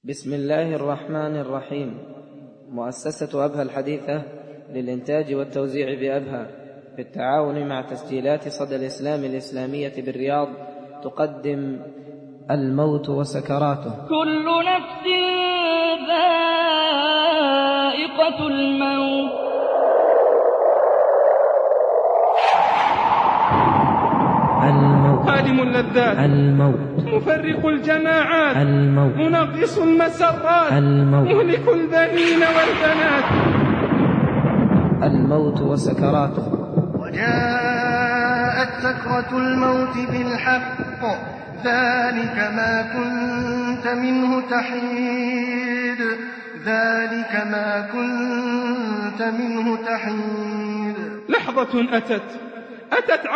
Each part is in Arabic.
بسم الله الرحمن الرحيم. مؤسسة أبها الحديثة للإنتاج والتوزيع بأبها بالتعاون مع تسجيلات صدى الإسلام الإسلامية بالرياض تقدم الموت وسكراته. كل نفس ذائقة الموت. هادم اللذات، الموت مفرق الجماعات، الموت منغص المسرات، الموت مهلك البنين والبنات. الموت وسكراته. وجاءت سكرة الموت بالحق ذلك ما كنت منه تحيد، ذلك ما كنت منه تحيد. لحظة أتت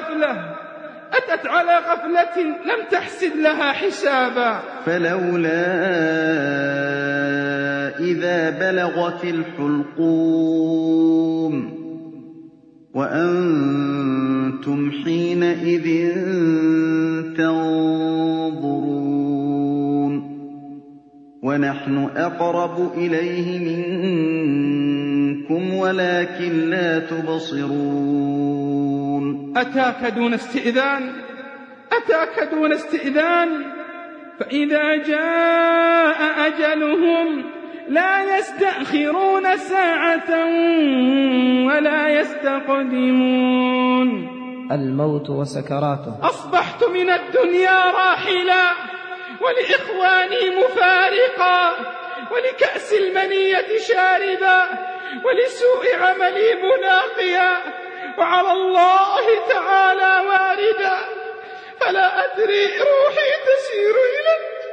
على غفلة لم تحسد لها حسابا. فلولا إذا بلغت الحلقوم وأنتم حينئذ تنظرون ونحن أقرب إليه منكم ولكن لا تبصرون. أتاك دون استئذان فإذا جاء أجلهم لا يستأخرون ساعة ولا يستقدمون. الموت وسكراته. أصبحت من الدنيا راحلا ولإخواني مفارقا ولكأس المنية شاربا ولسوء عملي مناقيا وعلى الله تعالى واردا، فلا أدري روحي تسير إلى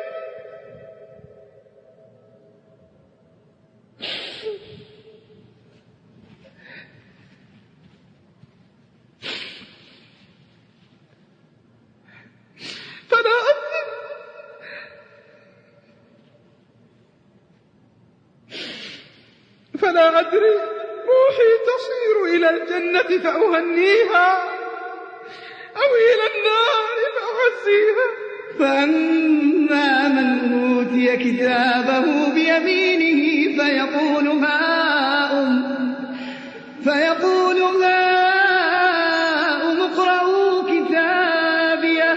فلا أدري روحي تصير إلى الجنة فأهنيها أو إلى النار فأعزيها. فأما من أوتي كتابه بيمينه فيقول هاؤم اقرءوا كتابيه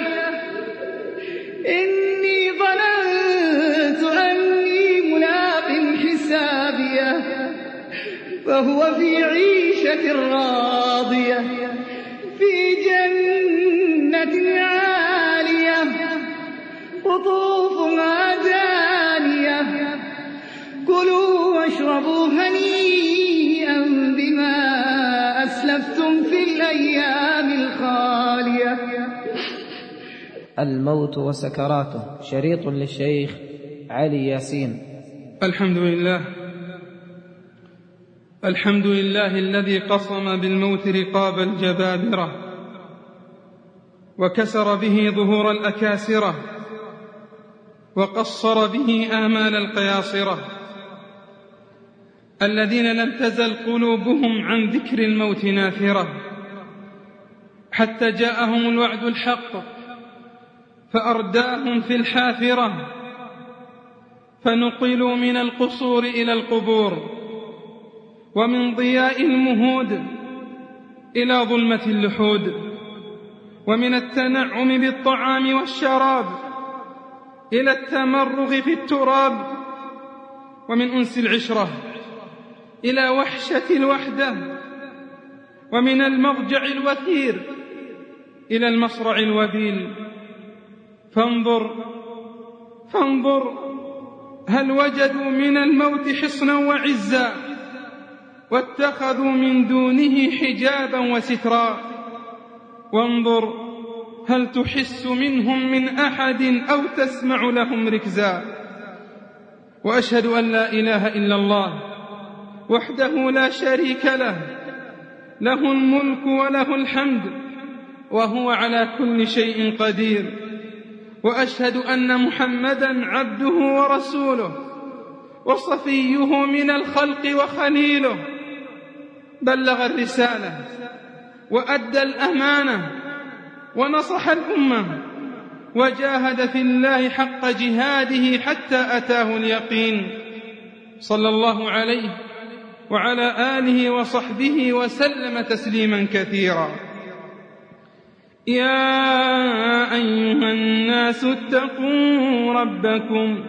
إني ظننت أني ملاق حسابيه فهو في عيشة راضية في جنة عالية قطوفها دانية كلوا واشربوا هنيئا بما أسلفتم في الأيام الخالية. الموت وسكراته. شريط للشيخ علي ياسين. الحمد لله الذي قصم بالموت رقاب الجبابرة وكسر به ظهور الأكاسرة وقصر به آمال القياصرة الذين لم تزل قلوبهم عن ذكر الموت نافرة حتى جاءهم الوعد الحق فأرداهم في الحافرة فنقلوا من القصور إلى القبور ومن ضياء المهود إلى ظلمة اللحود ومن التنعم بالطعام والشراب إلى التمرغ في التراب ومن أنس العشرة إلى وحشة الوحدة ومن المضجع الوثير إلى المصرع الوبيل. فانظر هل وجدوا من الموت حصنا وعزا واتخذوا من دونه حجابا وسترا. وانظر هل تحس منهم من أحد أو تسمع لهم ركزا. وأشهد أن لا إله إلا الله وحده لا شريك له، له الملك وله الحمد وهو على كل شيء قدير. وأشهد أن محمدا عبده ورسوله وصفيه من الخلق وخليله، بلغ الرسالة وأدى الأمانة ونصح الأمة وجاهد في الله حق جهاده حتى أتاه اليقين، صلى الله عليه وعلى آله وصحبه وسلم تسليما كثيرا. يا أيها الناس اتقوا ربكم،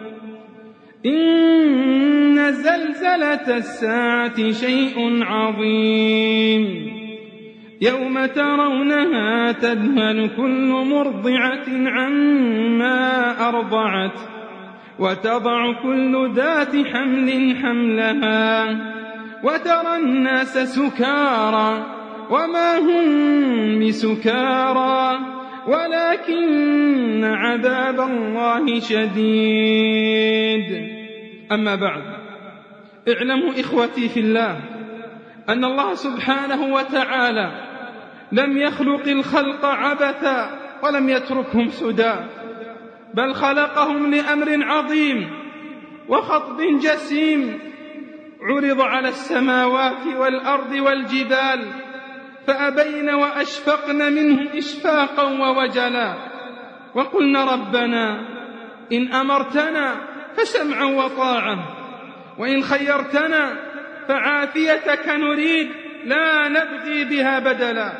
إن زلزلة الساعة شيء عظيم، يوم ترونها تذهل كل مرضعة عما أرضعت وتضع كل ذات حمل حملها وترى الناس سكارى وما هم بسكارى ولكن عذاب الله شديد. أما بعد، اعلموا إخوتي في الله أن الله سبحانه وتعالى لم يخلق الخلق عبثا ولم يتركهم سدى، بل خلقهم لأمر عظيم وخطب جسيم عرض على السماوات والأرض والجبال فأبين وأشفقن منه إشفاقا ووجلا، وقلنا ربنا إن أمرتنا فسمعا وطاعة، وإن خيرتنا فعافيتك نريد لا نبغي بها بدلا.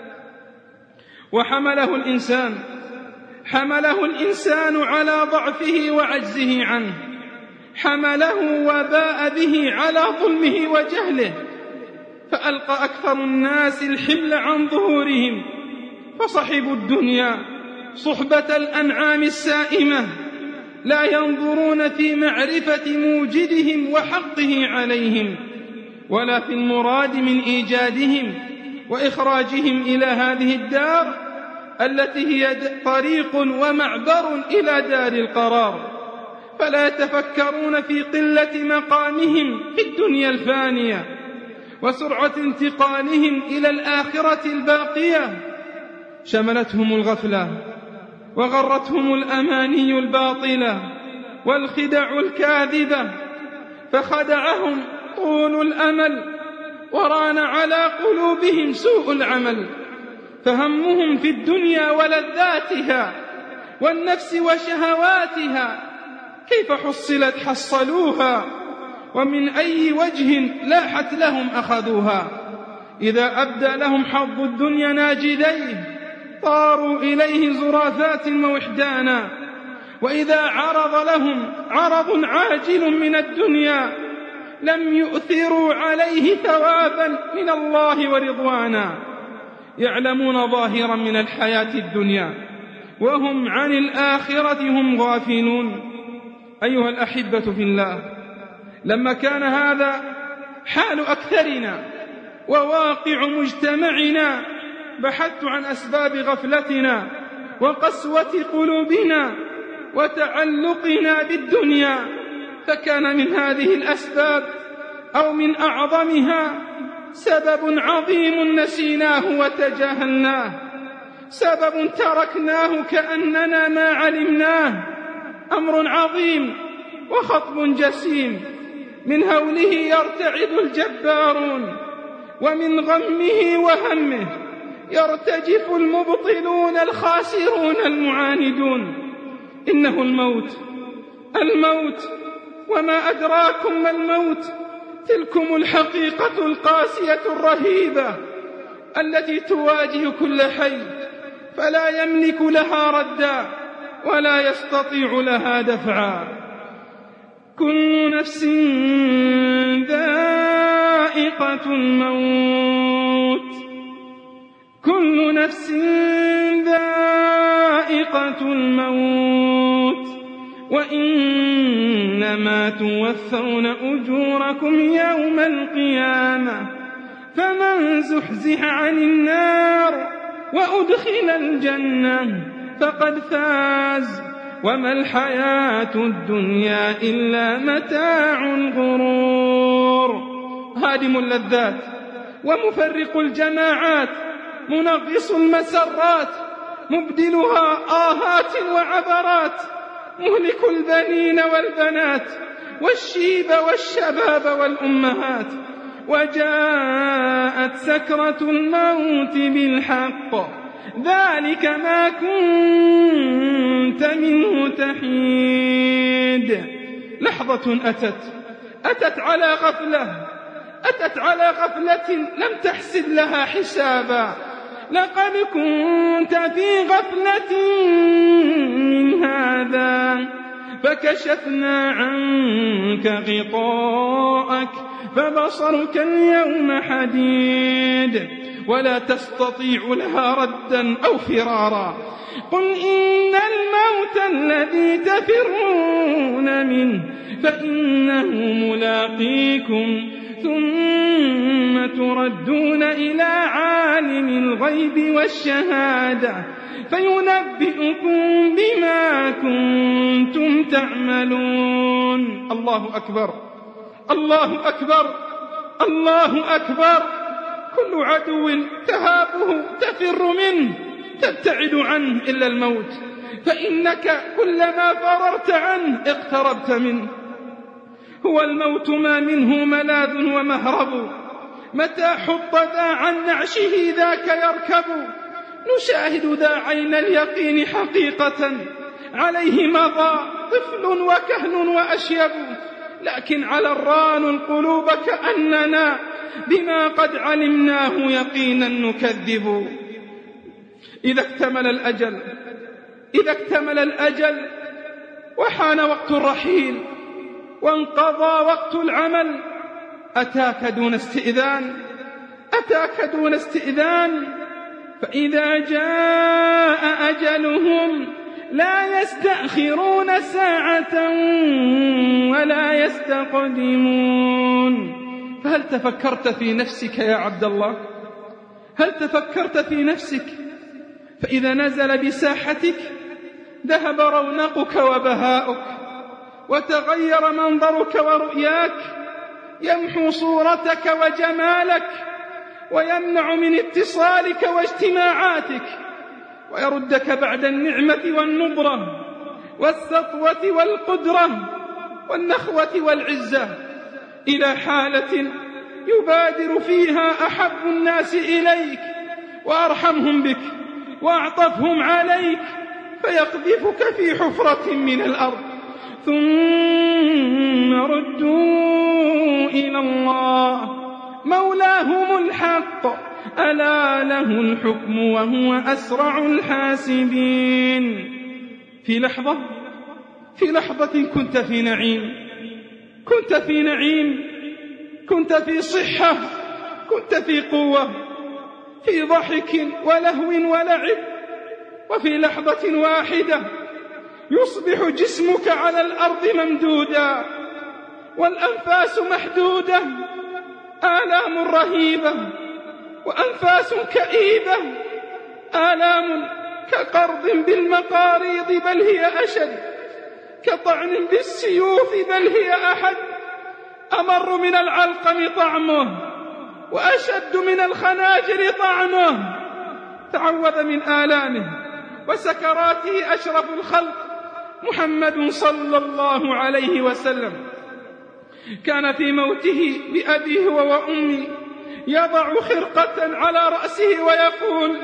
وحمله الإنسان على ضعفه وعجزه عنه، حمله وباء به على ظلمه وجهله، فألقى أكثر الناس الحمل عن ظهورهم، فصحبوا الدنيا صحبة الأنعام السائمة، لا ينظرون في معرفة موجدهم وحقه عليهم، ولا في المراد من إيجادهم وإخراجهم إلى هذه الدار التي هي طريق ومعبر إلى دار القرار، فلا يتفكرون في قلة مقامهم في الدنيا الفانية وسرعة انتقالهم إلى الآخرة الباقية. شملتهم الغفلة وغرتهم الأماني الباطلة والخدع الكاذبة، فخدعهم طول الأمل وران على قلوبهم سوء العمل، فهمهم في الدنيا ولذاتها والنفس وشهواتها كيف حصلوها ومن أي وجه لاحت لهم أخذوها. إذا أبدى لهم حظ الدنيا ناجذيه طاروا إليه زرافات ووحدانا، وإذا عرض لهم عرض عاجل من الدنيا لم يؤثروا عليه ثوابا من الله ورضوانا. يعلمون ظاهرا من الحياة الدنيا وهم عن الآخرة هم غافلون. أيها الأحبة في الله، لما كان هذا حال أكثرنا وواقع مجتمعنا بحثت عن أسباب غفلتنا وقسوة قلوبنا وتعلقنا بالدنيا، فكان من هذه الأسباب أو من أعظمها سبب عظيم نسيناه وتجاهلناه، سبب تركناه كأننا ما علمناه، أمر عظيم وخطب جسيم من هوله يرتعد الجبارون، ومن غمه وهمه يرتجف المبطلون الخاسرون المعاندون. إنه الموت، وما أدراكم ما الموت، تلكم الحقيقة القاسية الرهيبة التي تواجه كل حي، فلا يملك لها ردا ولا يستطيع لها دفعا. كل نفس ذائقة الموت وإنما توفون أجوركم يوم القيامة، فمن زحزح عن النار وأدخل الجنة فقد فاز، وما الحياة الدنيا إلا متاع الغرور. هادم اللذات ومفرق الجماعات، منغص المسرات، مبدلها آهات وعبرات، مهلك البنين والبنات والشيب والشباب والأمهات. وجاءت سكرة الموت بالحق، ذلك ما كنتم كنت منه تحيد. لحظة أتت على غفلة لم تحسب لها حسابا. لقد كنت في غفلة من هذا فكشفنا عنك غطاءك فبصرك اليوم حديد ولا تستطيع لها ردا أو فرارا. قل إن الموت الذي تفرون منه فإنه ملاقيكم ثم تردون إلى عالم الغيب والشهادة فينبئكم بما كنتم تعملون. الله أكبر الله أكبر الله أكبر. كل عدو تهابه تفر منه تبتعد عنه إلا الموت، فإنك كلما فررت عنه اقتربت منه. هو الموت ما منه ملاذ ومهرب، متى حط ذا عن نعشه ذاك يركب. نشاهد ذا عين اليقين حقيقة، عليه مضى طفل وكهن وأشيب، لكن على الران القلوب كأننا بما قد علمناه يقينا نكذب. إذا اكتمل الأجل وحان وقت الرحيل وانقضى وقت العمل أتاك دون استئذان فإذا جاء أجلهم لا يستأخرون ساعة ولا يستقدمون. فهل تفكرت في نفسك يا عبد الله؟ هل تفكرت في نفسك؟ فإذا نزل بساحتك ذهب رونقك وبهاؤك وتغير منظرك ورؤياك، يمحو صورتك وجمالك ويمنع من اتصالك واجتماعاتك، ويردك بعد النعمة والنضرة والسطوة والقدرة والنخوة والعزة إلى حالة يبادر فيها أحب الناس إليك وأرحمهم بك وأعطفهم عليك فيقذفك في حفرة من الأرض، ثم ردوا إلى الله مولاهم الحق ألا له الحكم وهو أسرع الحاسبين. في لحظة كنت في نعيم، كنت في صحة، كنت في قوة، في ضحك ولهو ولعب، وفي لحظة واحدة يصبح جسمك على الأرض ممدودا والأنفاس محدودة، آلام رهيبة وأنفاس كئيبة، آلام كقرض بالمقاريض بل هي أشد، كطعن بالسيوف بل هي أحد، أمر من العلقم طعمه وأشد من الخناجر طعنه. تعوذ من آلامه وسكراته أشرف الخلق محمد صلى الله عليه وسلم، كان في موته بأبيه وأمي يضع خرقة على رأسه ويقول: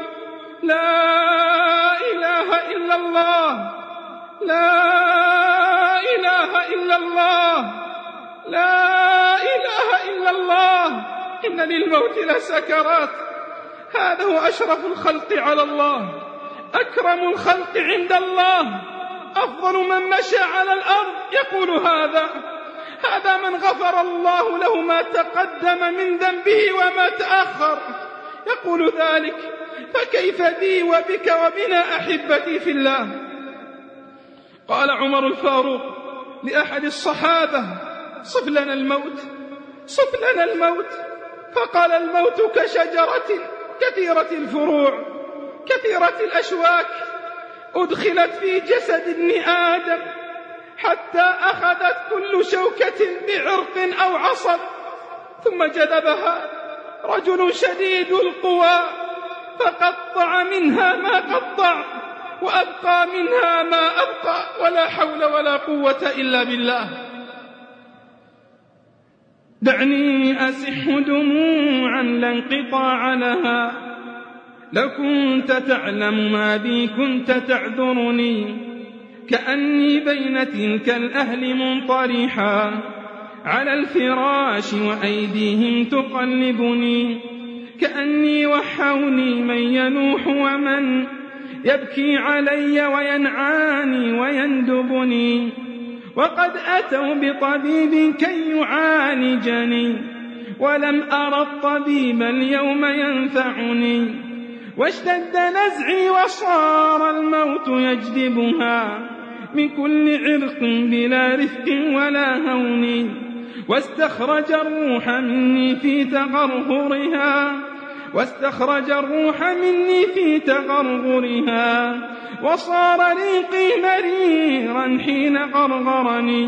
لا إله إلا الله، لا إله إلا الله، لا إله إلا الله، إن للموت لسكرات. هذا هو أشرف الخلق على الله، أكرم الخلق عند الله، أفضل من مشى على الأرض يقول هذا من غفر الله له ما تقدم من ذنبه وما تأخر يقول ذلك، فكيف بي وبك وبنا أحبتي في الله. قال عمر الفاروق لأحد الصحابة: صف لنا الموت. فقال: الموت كشجرة كثيرة الفروع كثيرة الأشواك، أدخلت في جسد ابن آدم حتى أخذت كل شوكة بعرق أو عصب، ثم جذبها رجل شديد القوى فقطع منها ما قطع وأبقى منها ما أبقى، ولا حول ولا قوة إلا بالله. دعني أسح دموعا لا انقطاع لها، لو كنت تعلم ما بي كنت تعذرني، كأني بين تلك الأهل منطرحا على الفراش وأيديهم تقلبني، كأني وحولي من ينوح ومن يبكي علي وينعاني ويندبني، وقد أتوا بطبيب كي يعالجني ولم أرى الطبيب اليوم ينفعني، واشتد نزعي وصار الموت يجذبها من كل عرق بلا رفق ولا هون، واستخرج الروح مني في تغرغرها، واستخرج الروح مني في تغرغرها، وصار ريقي مريرا حين غرغرني،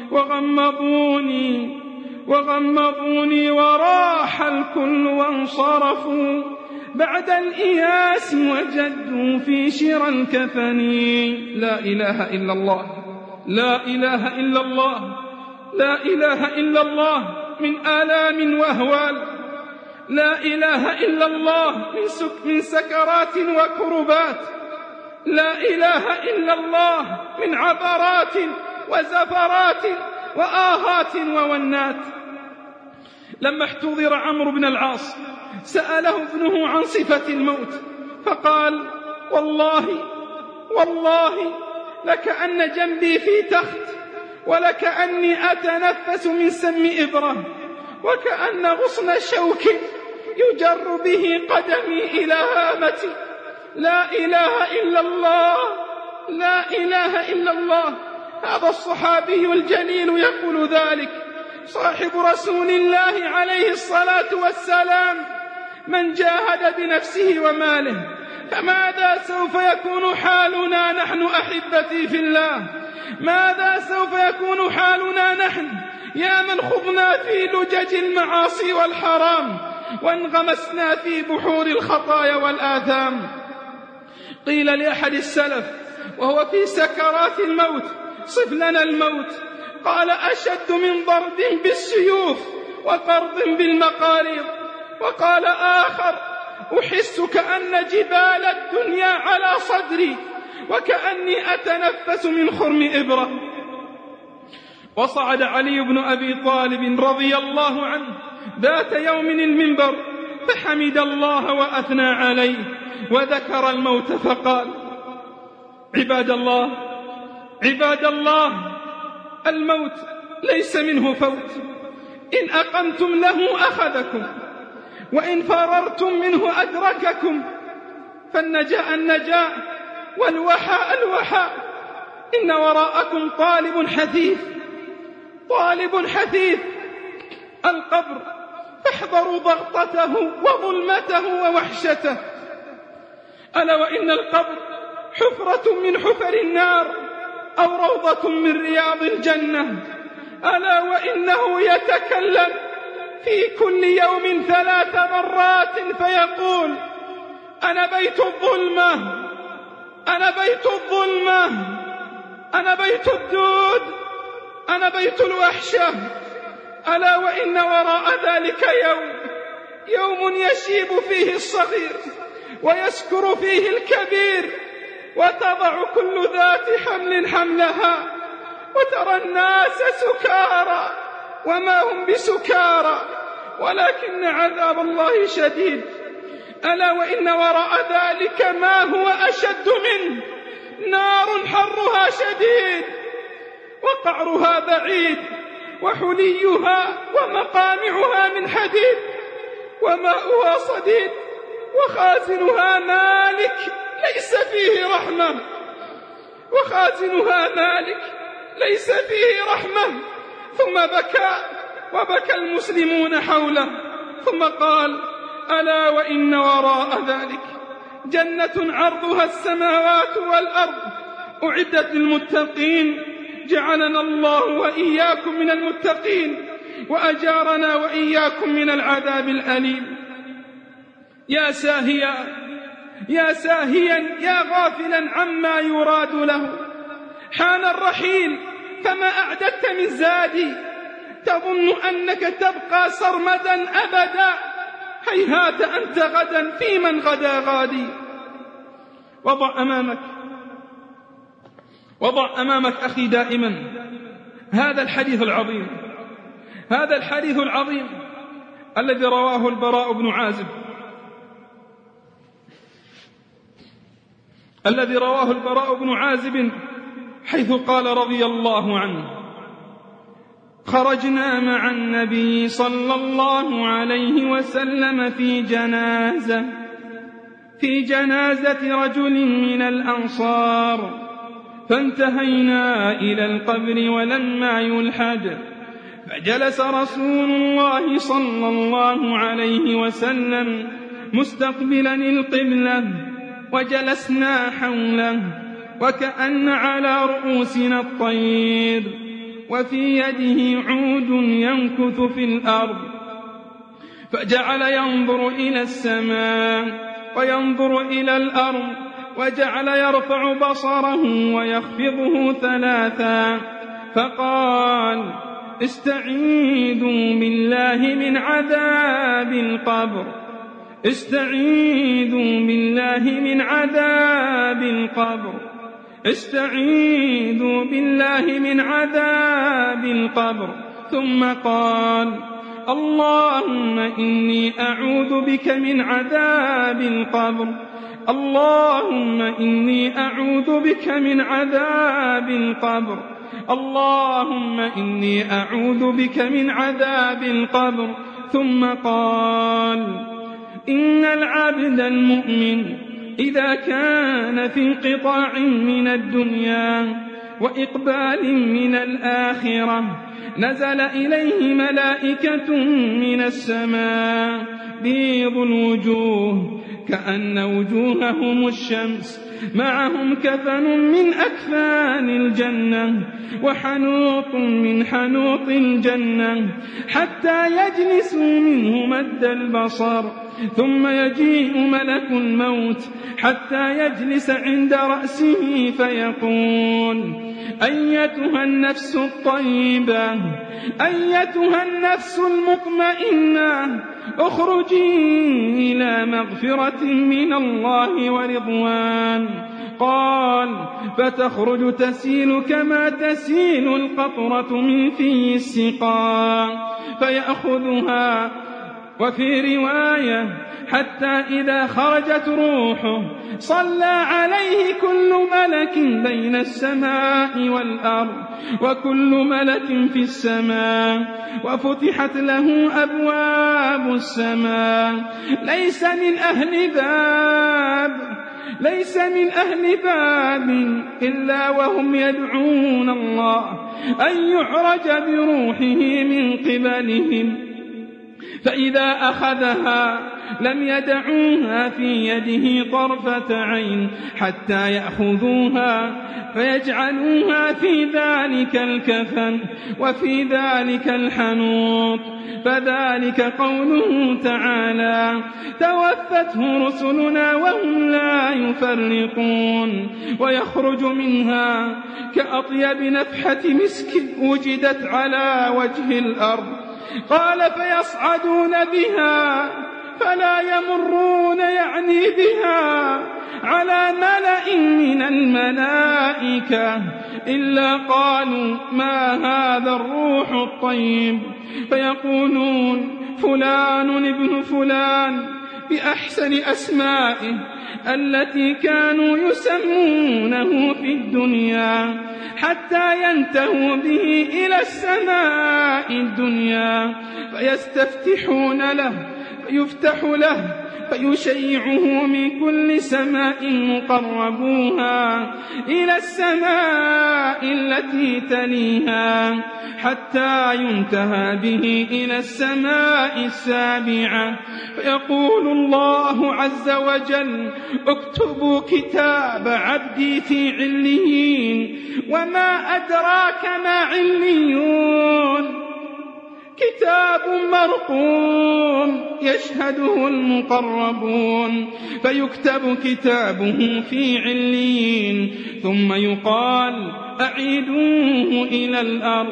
وغمضوني وراح الكل وانصرفوا بعد الإياس وجدوا في شرى الكفن. لا إله إلا الله، لا إله إلا الله، لا إله إلا الله من آلام وأهوال، لا إله إلا الله من سكرات وكربات، لا إله إلا الله من عبرات وزفرات وآهات وونات. لما احتضر عمرو بن العاص سأله ابنه عن صفة الموت فقال: والله لكأن جنبي في تخت، ولكأني أتنفس من سم إبرة، وكأن غصن شوك يجر به قدمي إلى هامتي. لا إله إلا الله، لا إله إلا الله. هذا الصحابي الجليل يقول ذلك، صاحب رسول الله عليه الصلاة والسلام، من جاهد بنفسه وماله. فماذا سوف يكون حالنا نحن أحبتي في الله؟ ماذا سوف يكون حالنا نحن يا من خضنا في لجج المعاصي والحرام وانغمسنا في بحور الخطايا والآثام؟ قيل لأحد السلف وهو في سكرات الموت: صف لنا الموت. قال: أشد من ضرب بالسيوف وقرض بالمقاريض. وقال آخر: أحس كأن جبال الدنيا على صدري وكأني أتنفس من خرم إبرة. وصعد علي بن أبي طالب رضي الله عنه ذات يوم المنبر فحمد الله وأثنى عليه وذكر الموت فقال: عباد الله، الموت ليس منه فوت، إن أقمتم له أخذكم، وإن فررتم منه أدرككم، فالنجاء النجاء والوحاء الوحاء. إن وراءكم طالب حثيث القبر، فاحذروا ضغطته وظلمته ووحشته. ألا وإن القبر حفرة من حفر النار أو روضة من رياض الجنة. ألا وإنه يتكلم في كل يوم 3 مرات فيقول: أنا بيت الظلمة، أنا بيت الظلمة، أنا بيت الدود، أنا بيت الوحشة. ألا وإن وراء ذلك يوم يشيب فيه الصغير ويسكر فيه الكبير، وتضع كل ذات حمل حملها، وترى الناس سكارى وما هم بسكارى ولكن عذاب الله شديد. ألا وإن وراء ذلك ما هو أشد منه، نار حرها شديد وقعرها بعيد، وحليها ومقامعها من حديد، وماؤها صديد، وخازنها مالك ليس فيه رحمة، وخازنها مالك ليس فيه رحمة. ثم بكى المسلمون حوله، ثم قال: ألا وإن وراء ذلك جنة عرضها السماوات والأرض أعدت للمتقين. جعلنا الله وإياكم من المتقين، وأجارنا وإياكم من العذاب الأليم. يا ساهيا يا غافلا عما يراد له، حان الرحيل فما أعددت من زادي، تظن أنك تبقى سرمدا أبدا، هيهات أنت غدا في من غدا غادي. وضع وضع أمامك أخي دائما هذا الحديث العظيم، هذا الحديث العظيم الذي رواه البراء بن عازب، الذي رواه البراء بن عازب حيث قال رضي الله عنه: خرجنا مع النبي صلى الله عليه وسلم في جنازة رجل من الأنصار، فانتهينا إلى القبر ولما يلحد، فجلس رسول الله صلى الله عليه وسلم مستقبلا القبلة، وجلسنا حوله وكأن على رؤوسنا الطير، وفي يده عود ينكث في الأرض، فجعل ينظر إلى السماء وينظر إلى الأرض، وجعل يرفع بصره ويخفضه 3، فقال: استعيذوا بالله من عذاب القبر، استعيذوا بالله من عذاب القبر، استعيذوا بالله من عذاب القبر. ثم قال: اللهم إني أعوذ بك من عذاب القبر، اللهم إني أعوذ بك من عذاب القبر، اللهم إني أعوذ بك من عذاب القبر. ثم قال: إن العبد المؤمن إذا كان في انقطاع من الدنيا وإقبال من الآخرة نزل إليه ملائكة من السماء بيض الوجوه كأن وجوههم الشمس، معهم كفن من أكفان الجنة وحنوط من حنوط الجنة، حتى يجلسوا منه مد البصر، ثم يجيء ملك الموت حتى يجلس عند رأسه فيقول: أيتها النفس الطيبة، أيتها النفس المطمئنة، اخرجي إلى مغفرة من الله ورضوان. قال: فتخرج تسيل كما تسيل القطرة من في السقاء، فيأخذها. وفي رواية: حتى إذا خرجت روحه صلى عليه كل ملك بين السماء والأرض، وكل ملك في السماء، وفتحت له أبواب السماء. ليس من أهل باب إلا وهم يدعون الله أن يعرج بروحه من قبلهم، فإذا أخذها لم يدعوها في يده طرفة عين حتى يأخذوها فيجعلوها في ذلك الكفن وفي ذلك الحنوط. فذلك قوله تعالى: توفته رسلنا وهم لا يفرقون، ويخرج منها كأطيب نفحة مسك وجدت على وجه الأرض. قال: فيصعدون بها فلا يمرون يعني بها على ملأ من الملائكة إلا قالوا: ما هذا الروح الطيب؟ فيقولون: فلان ابن فلان، بأحسن أسمائه التي كانوا يسمونه في الدنيا، حتى ينتهوا به إلى السماء الدنيا، فيستفتحون له فيفتح له، فيشيعه من كل سماء مقربوها إلى السماء التي تليها، حتى ينتهى به إلى السماء السابعة. فيقول الله عز وجل: اكتبوا كتاب عبدي في عليين. وما أدراك ما عليون؟ كتاب مرقوم يشهده المقربون، فيكتب كتابه في عليين، ثم يقال: أعيدوه إلى الأرض،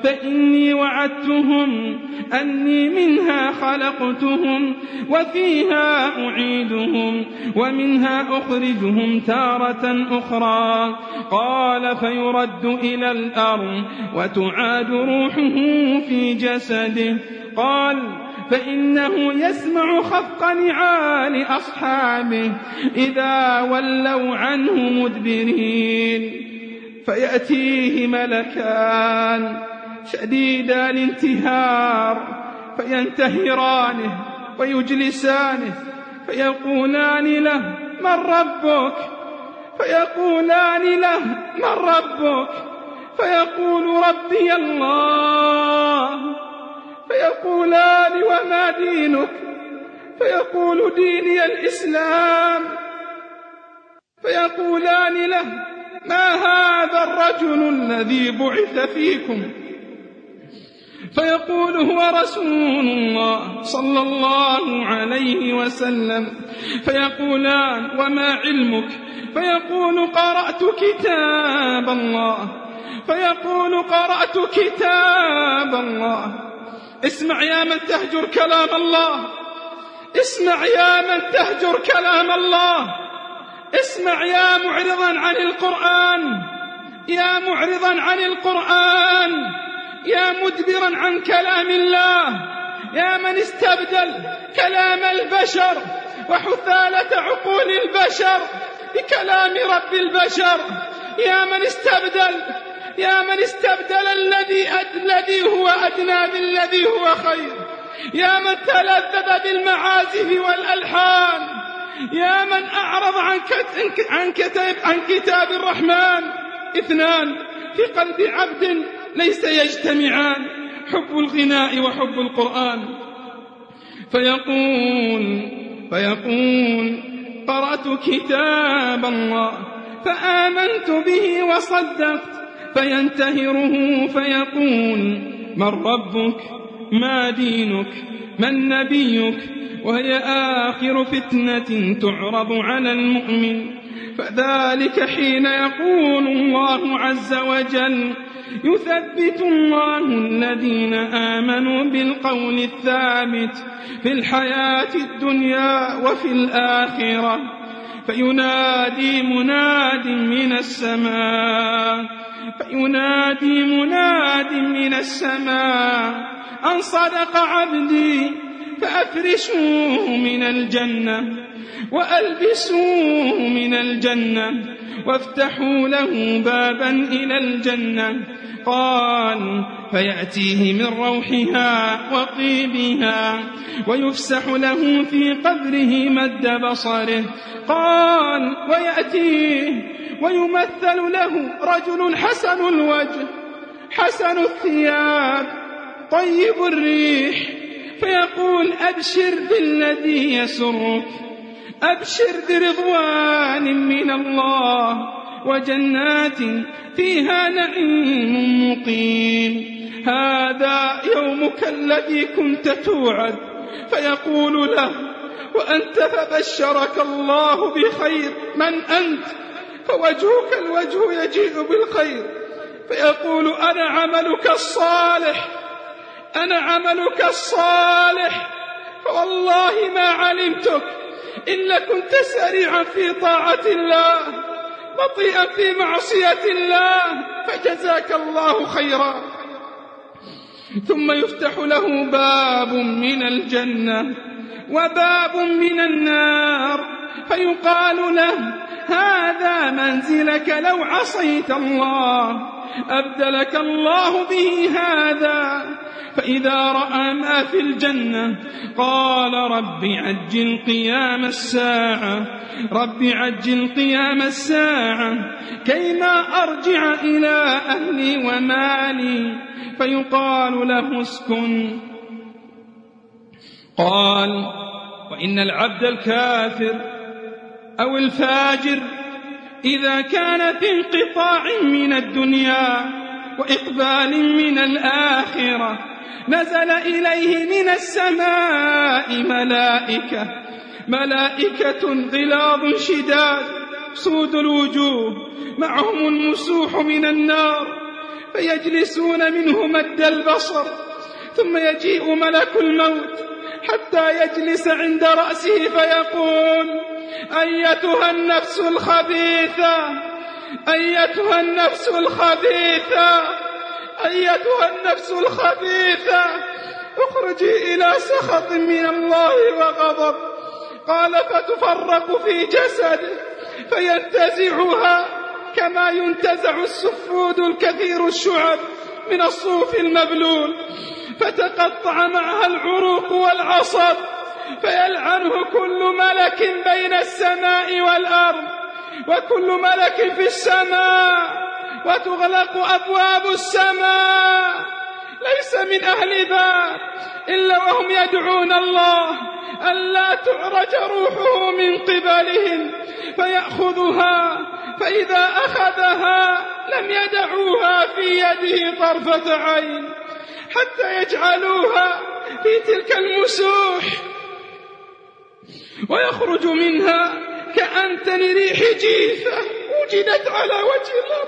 فإني وعدتهم أني منها خلقتهم وفيها أعيدهم ومنها أخرجهم تارة أخرى. قال فيرد إلى الأرض وتعاد روحه في جسده. قال فإنه يسمع خفق نعال أصحابه إذا ولوا عنه مدبرين، فيأتيه ملكان شديدا الانتهار فينتهرانه ويجلسانه فيقولان له من ربك؟ فيقول ربي الله. فيقولان وما دينك؟ فيقول ديني الإسلام. فيقولان له ما هذا الرجل الذي بعث فيكم؟ فيقول هو رسول الله صلى الله عليه وسلم. فيقولان وما علمك؟ فيقول قرأت كتاب الله. اسمع يا من تهجر كلام الله، اسمع يا من تهجر كلام الله، اسمع يا معرضا عن القرآن، يا معرضا عن القرآن، يا مدبرا عن كلام الله، يا من استبدل كلام البشر وحثالة عقول البشر بكلام رب البشر، يا من استبدل الذي هو أدنى بالذي هو خير، يا من تلذذ بالمعازف والألحان، يا من أعرض عن كتاب الرحمن. اثنان في قلب عبد ليس يجتمعان، حب الغناء وحب القرآن. فيقول قرأت كتاب الله فآمنت به وصدقت. فينتهره فيقول من ربك؟ ما دينك؟ من نبيك؟ وهي آخر فتنة تعرض على المؤمن. فذلك حين يقول الله عز وجل يثبت الله الذين آمنوا بالقول الثابت في الحياة الدنيا وفي الآخرة. فينادي مناد من السماء أن صدق عبدي فأفرشوه من الجنة وألبسوه من الجنة وافتحوا له بابا إلى الجنة. قال فيأتيه من روحها وطيبها ويفسح له في قبره مد بصره. قال ويأتيه ويمثل له رجل حسن الوجه حسن الثياب طيب الريح، فيقول أبشر بالذي يسرك، أبشر برضوان من الله وجنات فيها نعيم مقيم، هذا يومك الذي كنت توعد. فيقول له وأنت فبشرك الله بخير، من أنت؟ فوجهك الوجه يجيء بالخير. فيقول أنا عملك الصالح، فوالله ما علمتك إلا كنت سريعا في طاعة الله بطيئا في معصية الله، فجزاك الله خيرا. ثم يفتح له باب من الجنة وباب من النار، فيقال له هذا منزلك لو عصيت الله، أبدلك الله به هذا. فإذا رأى ما في الجنة قال رب عجل قيام الساعة كيما أرجع إلى أهلي ومالي. فيقال له اسكن. قال وإن العبد الكافر أو الفاجر إذا كان في انقطاع من الدنيا وإقبال من الآخرة نزل إليه من السماء ملائكة غلاظ شداد سود الوجوه معهم المسوح من النار، فيجلسون منه مد البصر، ثم يجيء ملك الموت حتى يجلس عند رأسه فيقول: أيتها النفس الخبيثة، أيتها النفس الخبيثة، أيتها النفس الخبيثة، اخرجي إلى سخط من الله وغضب. قال: فتفرق في جسده فينتزعها كما ينتزع السفود الكثير الشعب من الصوف المبلول، فتقطع معها العروق والعصب، فيلعنه كل ملك بين السماء والأرض وكل ملك في السماء، وتغلق أبواب السماء. ليس من أهل باب إلا وهم يدعون الله ألا تعرج روحه من قبلهم فيأخذها، فإذا أخذها لم يدعوها في يده طرفة عين حتى يجعلوها في تلك المسوح، ويخرج منها كأنتن ريح جيفة وجدت على وجه الأرض،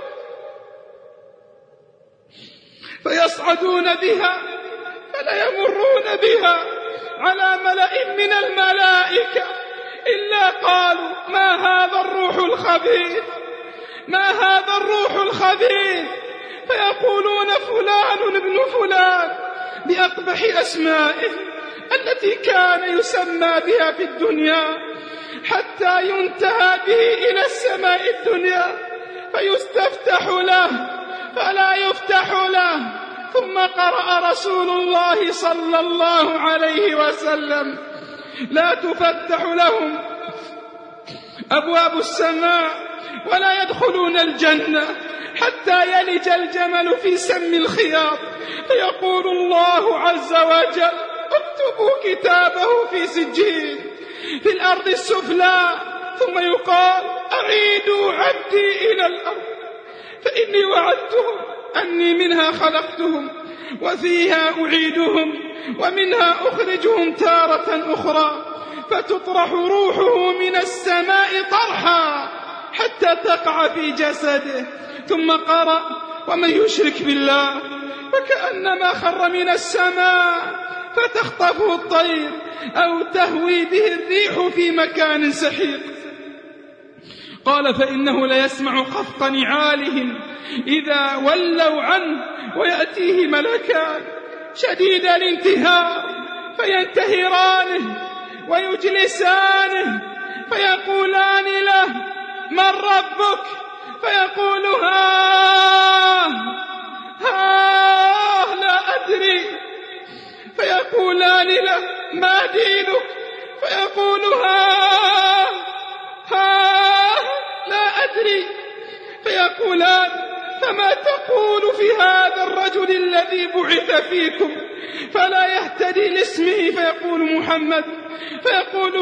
فيصعدون بها فلا يمرون بها على ملأ من الملائكة إلا قالوا: ما هذا الروح الخبيث، ما هذا الروح الخبيث. فيقولون: فلان ابن فلان، بأقبح أسمائه التي كان يسمى بها في الدنيا، حتى ينتهى به إلى السماء الدنيا فيستفتح له فلا يفتح له. ثم قرأ رسول الله صلى الله عليه وسلم: لا تفتح لهم أبواب السماء ولا يدخلون الجنة حتى يلج الجمل في سم الخياط، فيقول الله عز وجل: اكتبوا كتابه في سجين في الأرض السفلى، ثم يقال: أعيدوا عبدي إلى الأرض فإني وعدتهم أني منها خلقتهم وفيها أعيدهم ومنها أخرجهم تارة أخرى، فتطرح روحه من السماء طرحا حتى تقع في جسده. ثم قرأ: ومن يشرك بالله فكأنما خر من السماء فتخطفه الطير أو تهوي به الريح في مكان سحيق. قال: فإنه ليسمع خفق نعالهم إذا ولوا عنه، ويأتيه ملكان شديد الانتهار فينتهرانه ويجلسانه فيقولان له: من ربك؟ فيقول: لا أدري. فيقولان له: ما دينك؟ فيقول: لا أدري. فيقولان: فما تقول في هذا الرجل الذي بعث فيكم فلا يهتدي لاسمه؟ فيقول: محمد. فيقول: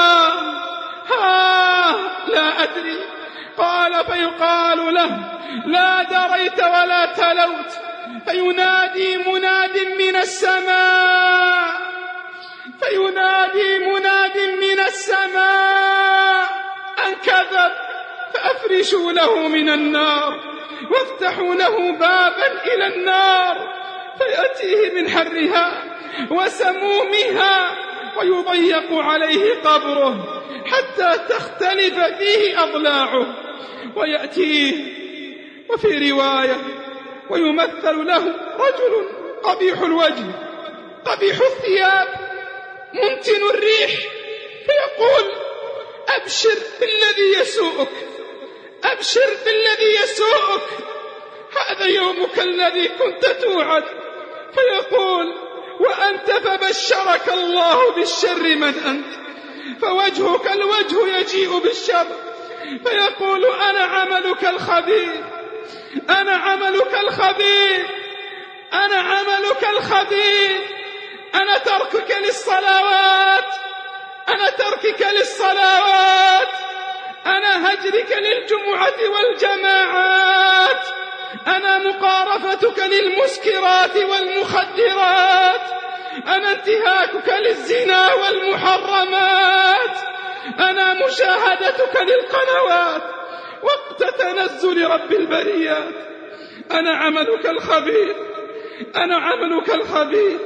لا أدري. قال: فيقال له: لا دريت ولا تلوت. فينادي مناد من السماء، فينادي مناد من السماء أن كذب، فأفرشوا له من النار وافتحوا له بابا إلى النار، فيأتيه من حرها وسمومها ويضيق عليه قبره حتى تختلف فيه أضلاعه، ويأتيه وفي رواية ويمثل له رجل قبيح الوجه قبيح الثياب منتن الريح، فيقول: أبشر بالذي يسوءك، أبشر بالذي يسوءك، هذا يومك الذي كنت توعد. فيقول: وأنت فبشرك الله بالشر من أنت، فوجهك الوجه يجيء بالشر. فيقول: أنا عملك الخبيث، أنا عملك الخبيث، أنا عملك الخبيث، أنا تركك للصلوات، أنا تركك للصلوات، أنا هجرك للجمعة والجماعات، أنا مقارفتك للمسكرات والمخدرات، أنا انتهاكك للزنا والمحرمات، أنا مشاهدتك للقنوات وقت تنزل رب البريات، أنا عملك الخبيث، أنا عملك الخبيث،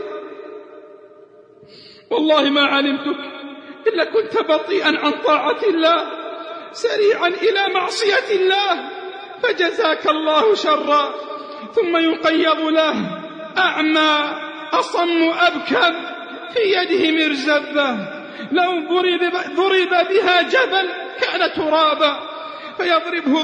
والله ما علمتك إلا كنت بطيئا عن طاعة الله سريعا إلى معصية الله، فجزاك الله شرا. ثم يقيض له أعمى أصم أبكم في يده مرزبة، لو ضرب بها جبل كان ترابا، فيضربه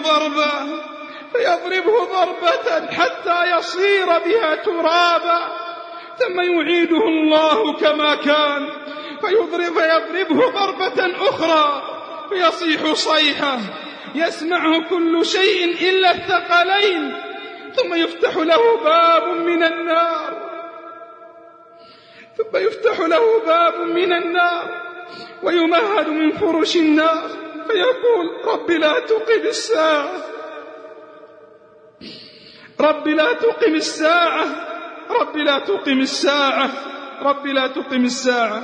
ضربة حتى يصير بها ترابا، ثم يعيده الله كما كان فيضربه ضربة أخرى فيصيح صيحة يسمعه كل شيء إلا الثقلين، ثم يفتح له باب من النار ويمهد من فرش النار، فيقول رب لا تقم الساعة، رب لا تقم الساعة، رب لا تقم الساعة، رب لا تقم الساعة.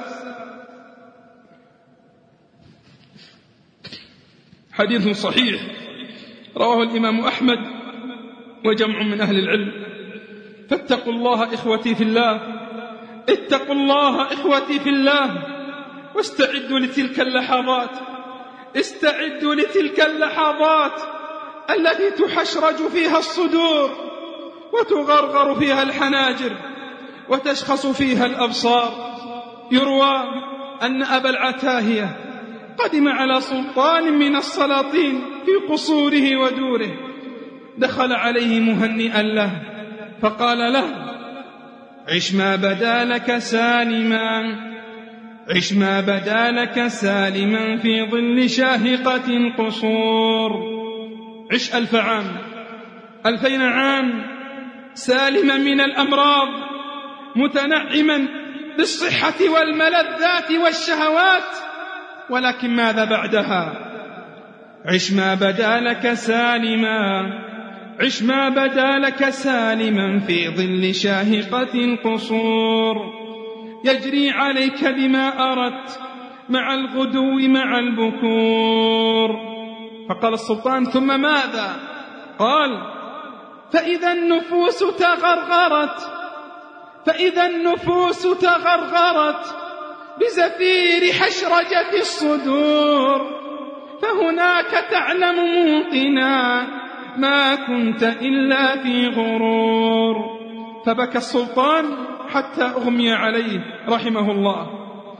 حديث صحيح رواه الإمام أحمد وجمع من أهل العلم. فاتقوا الله إخوتي في الله، اتقوا الله إخوتي في الله، واستعدوا لتلك اللحظات، استعدوا لتلك اللحظات التي تحشرج فيها الصدور وتغرغر فيها الحناجر وتشخص فيها الأبصار. يروى أن أبا العتاهية قدم على سلطان من السلاطين في قصوره ودوره، دخل عليه مهنئا له فقال له عش ما بدا لك سالما، عش ما بدا لك سالما في ظل شاهقة قصور، عش 1000 عام 2000 عام سالما من الأمراض، متنعما بالصحة والملذات والشهوات، ولكن ماذا بعدها؟ عش ما بدا لك سالما، عش ما بدا لك سالما في ظل شاهقة قصور، يجري عليك بما أردت مع الغدو مع البكور. فقال السلطان ثم ماذا؟ قال فإذا النفوس تغرغرت، فإذا النفوس تغرغرت بزفير حشرجة الصدور، فهناك تعلم موقنا ما كنت إلا في غرور. فبكى السلطان حتى أغمي عليه رحمه الله.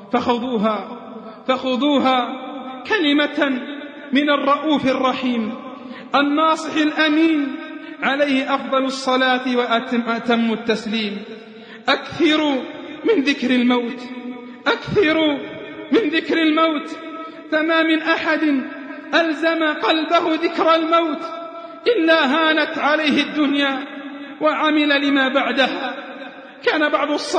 فخذوها كلمة من الرؤوف الرحيم الناصح الأمين عليه أفضل الصلاة وأتم التسليم. أكثروا من ذكر الموت، أكثروا من ذكر الموت، فما من أحد ألزم قلبه ذكر الموت إلا هانت عليه الدنيا وعمل لما بعدها. كان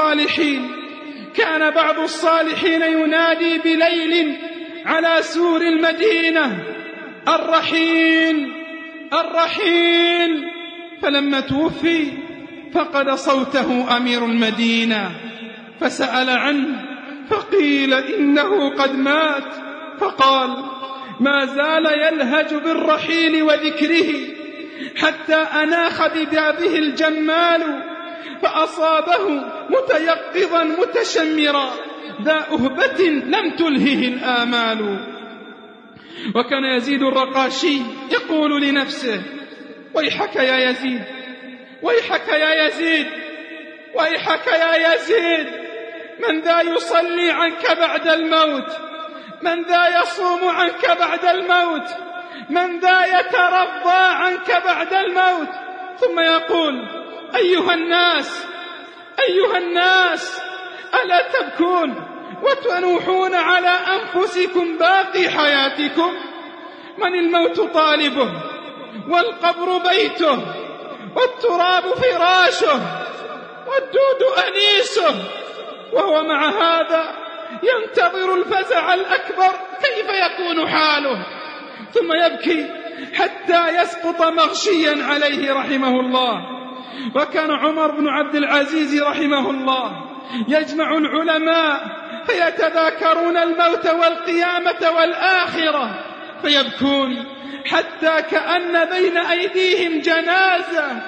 بعض الصالحين ينادي بليل على سور المدينة الرحيل الرحيل، فلما توفي فقد صوته أمير المدينة، فسأل عنه فقيل إنه قد مات، فقال ما زال يلهج بالرحيل وذكره حتى أناخ ببابه الجمال، فأصابه متيقظا متشمرا ذا أهبة لم تلهه الآمال. وكان يزيد الرقاشي يقول لنفسه ويحك يا يزيد، ويحك يا يزيد، ويحك يا يزيد، من ذا يصلي عنك بعد الموت، من ذا يصوم عنك بعد الموت، من ذا يترضى عنك بعد الموت. ثم يقول أيها الناس ألا تبكون وتنوحون على أنفسكم باقي حياتكم؟ من الموت طالبه والقبر بيته والتراب فراشه والدود أنيسه، وهو مع هذا ينتظر الفزع الأكبر، كيف يكون حاله؟ ثم يبكي حتى يسقط مغشيا عليه رحمه الله. وكان عمر بن عبد العزيز رحمه الله يجمع العلماء فيتذاكرون الموت والقيامة والآخرة، فيبكون حتى كأن بين أيديهم جنازة،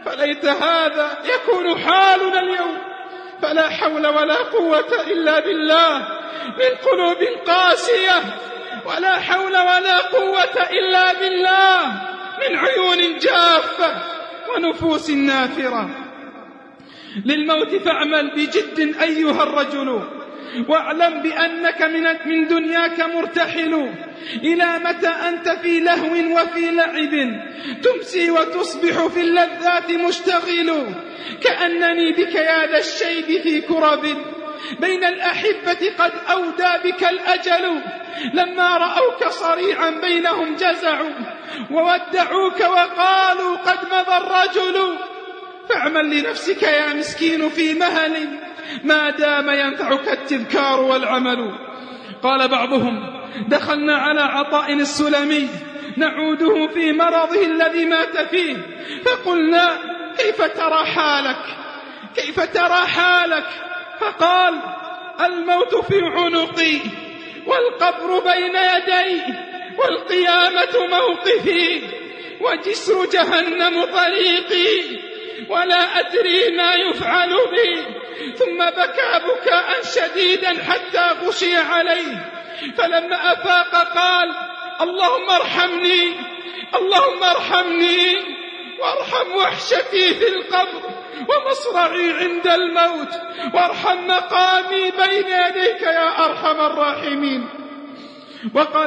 فليت هذا يكون حالنا اليوم. فلا حول ولا قوة إلا بالله، من قلوب قاسية، ولا حول ولا قوة إلا بالله، من عيون جافة ونفوس نافرة. للموت فاعمل بجد أيها الرجل، واعلم بأنك من دنياك مرتحل. إلى متى أنت في لهو وفي لعب، تمسي وتصبح في اللذات مشتغل. كأنني بك يا ذا الشيب في كرب، بين الأحبة قد أودى بك الأجل. لما رأوك صريعا بينهم جزعوا، وودعوك وقالوا قد مضى الرجل. فاعمل لنفسك يا مسكين في مهل، ما دام ينفعك التذكار والعمل. قال بعضهم: دخلنا على عطاء السلمي نعوده في مرضه الذي مات فيه، فقلنا: كيف ترى حالك؟ كيف ترى حالك؟ فقال: الموت في عنقي، والقبر بين يدي، والقيامة موقفي، وجسر جهنم طريقي، ولا أدري ما يفعل بي. ثم بكى بكاء شديدا حتى غشي عليه، فلما أفاق قال: اللهم ارحمني، اللهم ارحمني، وارحم وحشتي في القبر ومصرعي عند الموت، وارحم مقامي بين يديك يا أرحم الراحمين. وقال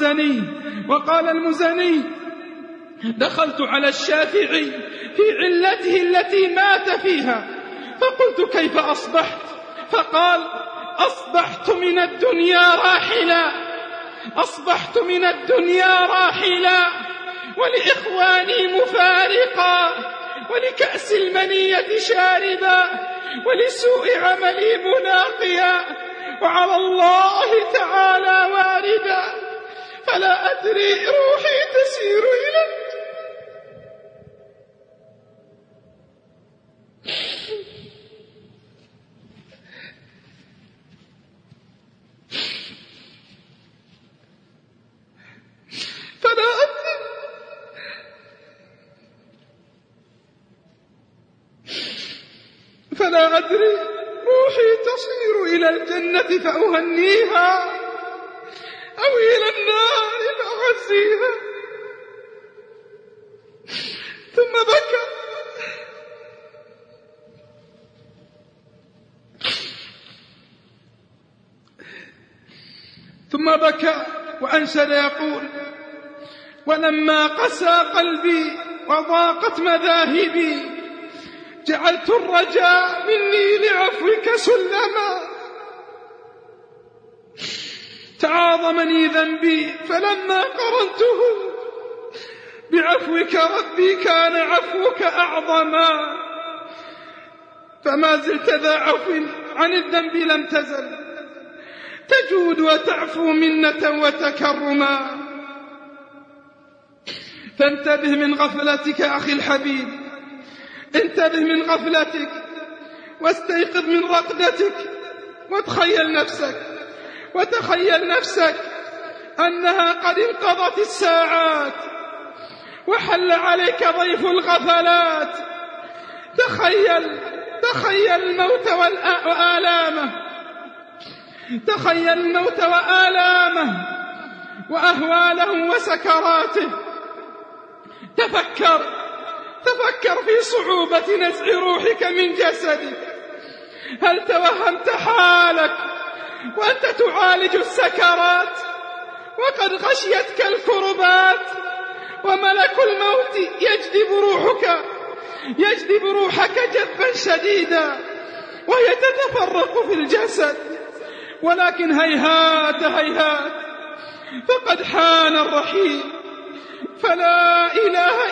المزني: دخلت على الشافعي في علته التي مات فيها، فقلت: كيف أصبحت؟ فقال: أصبحت من الدنيا راحلا، أصبحت من الدنيا راحلا، ولإخواني مفارقا، ولكأس المنية شاربا، ولسوء عملي ملاقيا، وعلى الله تعالى واردا، فلا أدري روحي تسير إلى فلا أدري روحي تصير إلى الجنة فأهنيها، أو إلى النار فأعزيها. ثم بكى وأنشد يقول: ولما قسى قلبي وضاقت مذاهبي، جعلت الرجاء مني لعفوك سلما. تعاظمني ذنبي فلما قرنته بعفوك ربي كان عفوك أعظما. فما زلت ذا عفو عن الذنب لم تزل، تجود وتعفو منة وتكرما. فانتبه من غفلتك أخي الحبيب، انتبه من غفلتك واستيقظ من رقدتك، وتخيل نفسك أنها قد انقضت الساعات وحل عليك ضيف الغفلات. تخيل الموت وآلامه، تخيل الموت وآلامه وأهواله وسكراته. تفكر في صعوبة نزع روحك من جسدك. هل توهمت حالك وأنت تعالج السكرات وقد غشيتك الكربات، وملك الموت يجذب روحك جذبا شديدا وهي تتفرق في الجسد؟ ولكن هيهات فقد حان الرحيل. فلا إله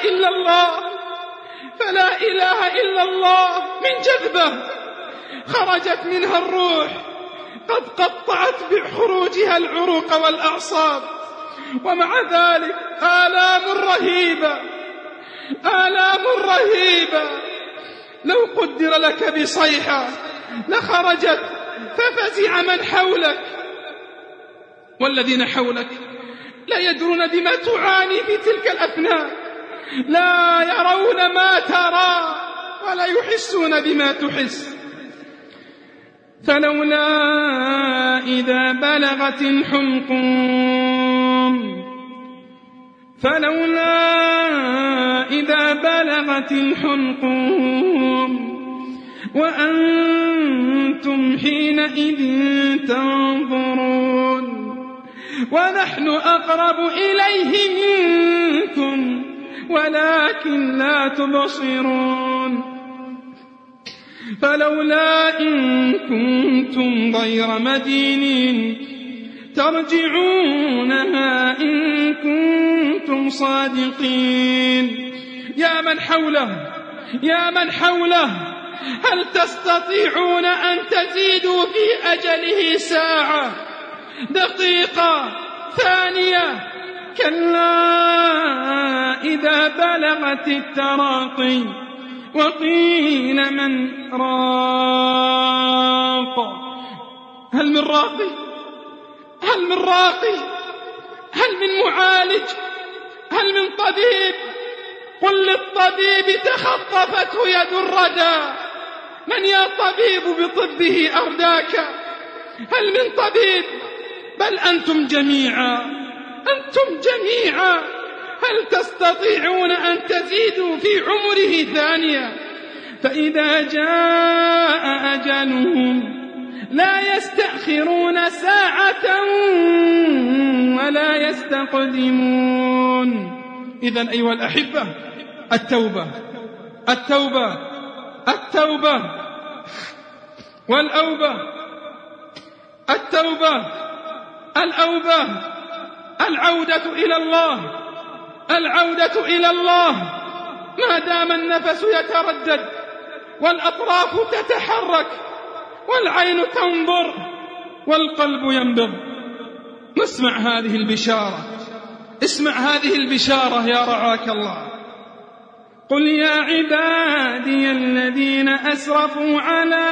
إلا الله من جذبة خرجت منها الروح، قد قطعت بخروجها العروق والأعصاب، ومع ذلك آلام رهيبة. لو قدر لك بصيحة لخرجت ففزع من حولك، والذين حولك لا يدرون بما تعاني في تلك الأثناء، لا يرون ما ترى ولا يحسون بما تحس. فلولا إذا بلغت الحلقوم وأنتم حينئذ تنظرون ونحن أقرب إليه منكم ولكن لا تبصرون. فلولا إن كنتم غير مدينين ترجعونها إن كنتم صادقين. يا من حوله هل تستطيعون أن تزيدوا في أجله ساعة، دقيقة، ثانية؟ كلا إذا بلغت التراقي وقيل من راق. هل من راقي؟ هل من معالج؟ هل من طبيب؟ قل للطبيب تخطفته يد الردى، من يا طبيب بطبه أرداك؟ هل من طبيب؟ بل أنتم جميعا هل تستطيعون أن تزيدوا في عمره ثانية؟ فإذا جاء أجلهم لا يستأخرون ساعة ولا يستقدمون. إذن أيها الأحبة، التوبة والأوبة، الأوبة، العودة إلى الله ما دام النفس يتردد والأطراف تتحرك والعين تنظر والقلب ينبض. اسمع هذه البشارة يا رعاك الله. قل يا عبادي الذين أسرفوا على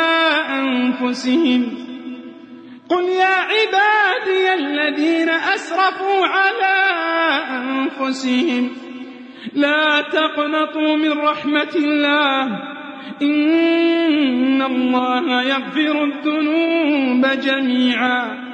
أنفسهم لا تقنطوا من رحمة الله إن الله يغفر الذنوب جميعا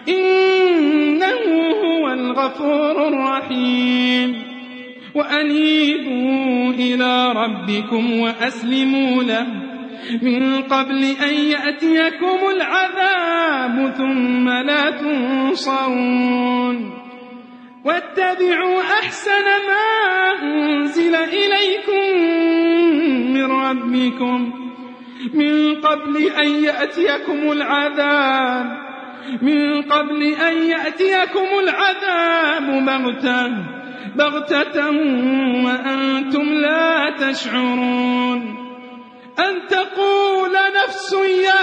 إنه هو الغفور الرحيم. وأنيبوا إلى ربكم وأسلموا له من قبل أن يأتيكم العذاب ثم لا تنصرون. واتبعوا أحسن ما أنزل إليكم من ربكم من قبل أن يأتيكم العذاب بغتة وأنتم لا تشعرون. أن تقول نفس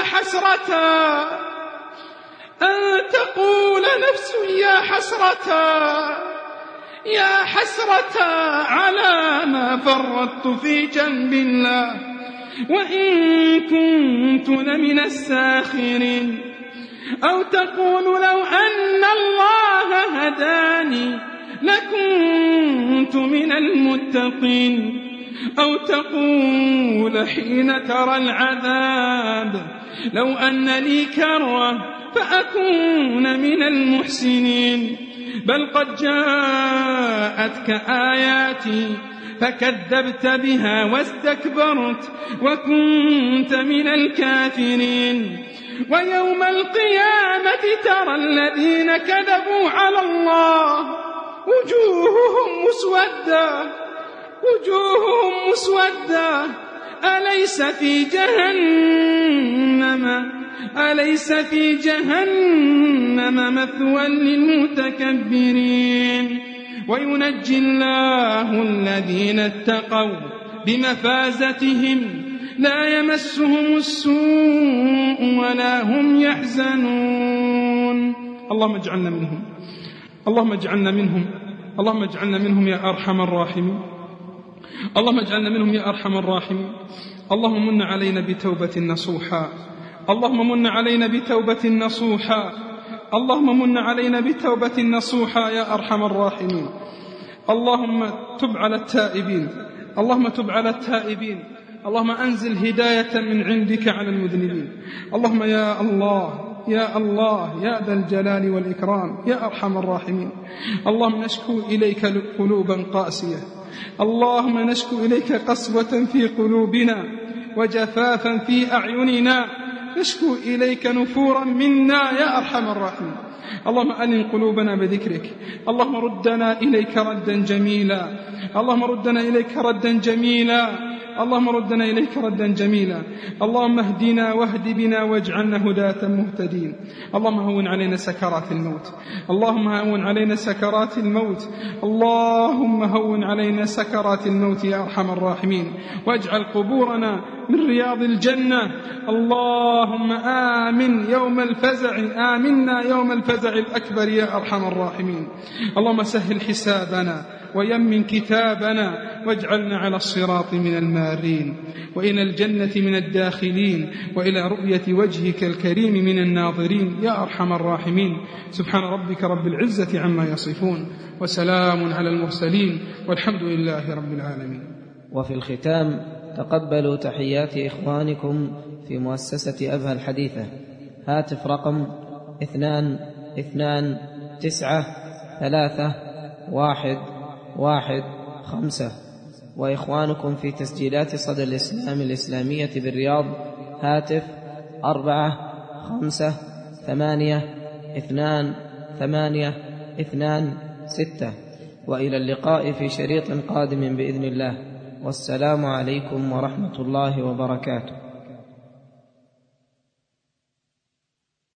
يا حسرة على ما فرطت في جنب الله وإن كنت لمن الساخرين. أو تقول لو أن الله هداني لكنت من المتقين. أو تقول حين ترى العذاب لو أن لي كرة فأكون من المحسنين. بل قد جاءتك آياتي فكذبت بها واستكبرت وكنت من الكافرين. ويوم القيامة ترى الذين كذبوا على الله وجوههم مسودة أليس في جهنم مثوى للمتكبرين. وينجي الله الذين اتقوا بمفازتهم لا يمسهم السوء ولا هم يحزنون. اللهم اجعلنا منهم يا أرحم الراحمين. اللهم من علينا بتوبة نصوحا. اللهم من علينا بتوبة نصوحا يا أرحم الراحمين. اللهم تب على التائبين، اللهم تب على التائبين، اللهم أنزل هداية من عندك على المذنبين. اللهم يا الله يا الله يا ذا الجلال والإكرام يا أرحم الراحمين، اللهم نشكو إليك قلوبا قاسية، اللهم نشكو إليك قسوة في قلوبنا وجفافا في أعيننا، نشكو إليك نفورا منا يا أرحم الراحمين. اللهم ألن قلوبنا بذكرك، اللهم ردنا إليك ردا جميلا، اللهم ردنا إليك ردا جميلا، اللهم ردنا إليك ردا جميلا. اللهم اهدنا واهد بنا واجعلنا هداة مهتدين. اللهم هون علينا سكرات الموت، اللهم هون علينا سكرات الموت، اللهم هون علينا سكرات الموت يا أرحم الراحمين، واجعل قبورنا من رياض الجنة. اللهم آمن يوم الفزع، آمنا يوم الفزع الأكبر يا أرحم الراحمين. اللهم سهل حسابنا ويمن كتابنا واجعلنا على الصراط من المارين، وإلى الجنة من الداخلين، وإلى رؤية وجهك الكريم من الناظرين يا أرحم الراحمين. سبحان ربك رب العزة عما يصفون، وسلام على المرسلين، والحمد لله رب العالمين. وفي الختام تقبلوا تحيات إخوانكم في مؤسسة أبها الحديثة. هاتف رقم 229-315. وإخوانكم في تسجيلات صدى الإسلام الإسلامية بالرياض، هاتف 4-5-8-2-8-2-6. وإلى اللقاء في شريط قادم بإذن الله، والسلام عليكم ورحمة الله وبركاته.